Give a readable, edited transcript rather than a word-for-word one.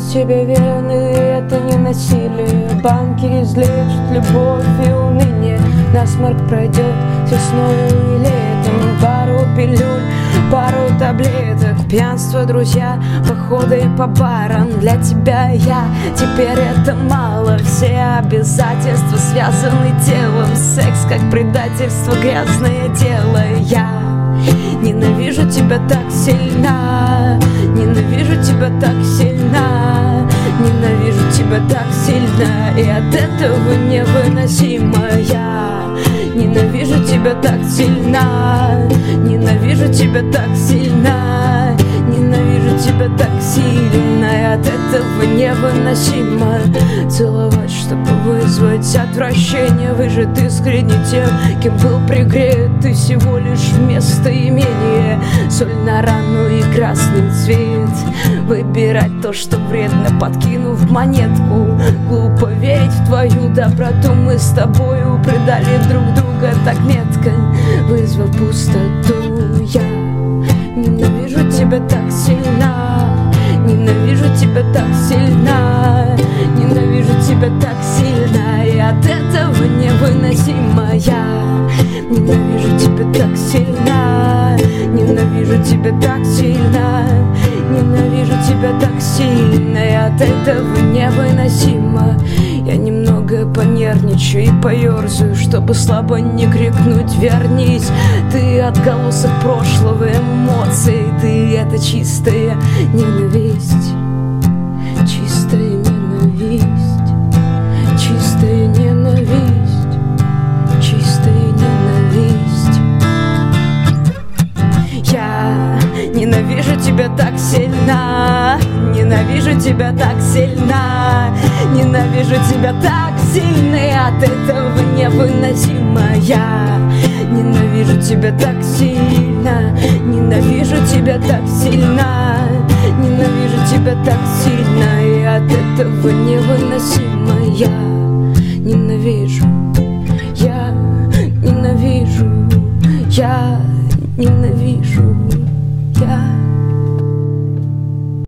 тебе вены, это не насилие. Банки излечат любовь и уныние. Насморк пройдет весною и летом. Пару пилюль, пару таблеток, пьянство, друзья, походы по барам. Для тебя я, теперь это мало. Все обязательства связаны телом. Секс как предательство, грязное дело. Я ненавижу тебя так сильно, ненавижу тебя так сильно, ненавижу тебя так сильно, и от этого невыносимо. Я ненавижу тебя так сильно, ненавижу тебя так сильно, ненавижу тебя так сильно, и от этого невыносимо. Целовать, чтобы вызвать отвращение, выжат искренне тем, кем был пригрет. Ты всего лишь вместо имения соль на рану и красный цвет. Выбирать то, что вредно, подкинув монетку. Глупо верить в твою доброту. Мы с тобою предали друг друга так метко, вызвав пустоту. Я ненавижу тебя так сильно, ненавижу тебя так сильно, ненавижу тебя так сильно, и от этого невыносимо. Я ненавижу тебя так сильно, ненавижу тебя так сильно, ненавижу тебя так сильно, и от этого невыносимо. Я немного понервничаю и поерзаю, чтобы слабо не крикнуть «Вернись!». Ты отголосок прошлого, эмоций, ты — это чистая ненависть, чистая ненависть, чистая ненависть, чистая ненависть. Я ненавижу тебя так сильно, ненавижу тебя так сильно, ненавижу тебя так сильно, и от этого невыносимо. Я ненавижу тебя так сильно, ненавижу тебя так сильно, ненавижу тебя так сильно, и от этого невыносимо. Я ненавижу, я ненавижу, я ненавижу, я